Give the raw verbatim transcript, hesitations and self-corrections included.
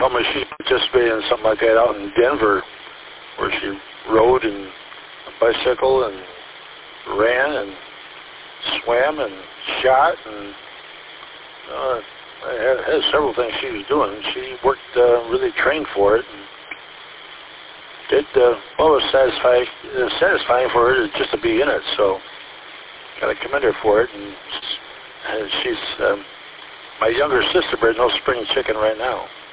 told me she participated in something like that out in Denver, where she rode and a bicycle and ran and swam and shot and uh, had, had several things she was doing. She worked, uh, really trained for it. And did, uh, well, it was satisfying, it was satisfying for her to, just to be in it, so got to commend her for it. And, and she's, um, my younger sister bred no spring chicken right now.